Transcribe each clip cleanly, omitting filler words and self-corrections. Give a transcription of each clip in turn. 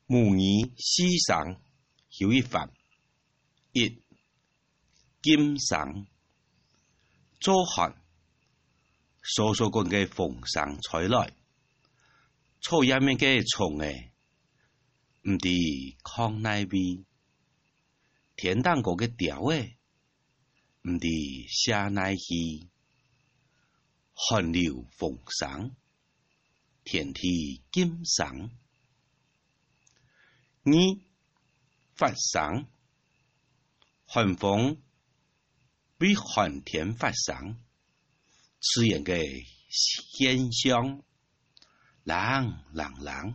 母语史上有一法：一、金生。早汉所讲嘅逢生才來，草入面嘅蟲誒，唔係康乃味；天當國嘅調誒，唔係下乃氣。寒流逢生，天地金生。二、發生。寒風為寒天發生，此樣嘅現象，冷。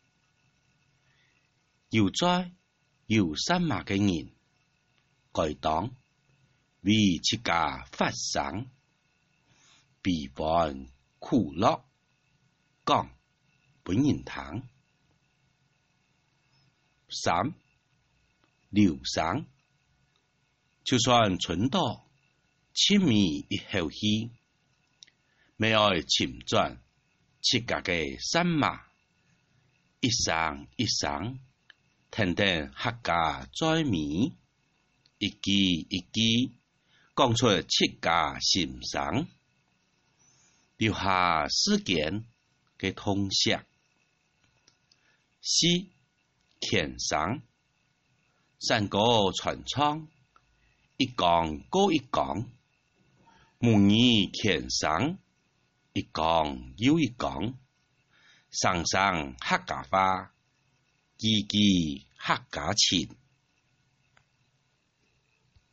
又在有三馬嘅人，該當為自家發生，悲歡苦樂，講本人聽。三、流生。就算存到千米一口氣，未愛침轉自家嘅三馬，一生，天天客家在面，一句講出自家心聲，留下世間嘅通識。四、乾生。山歌傳唱，一講過一講，母語乾生，一講又一講，生客家話，句客家情。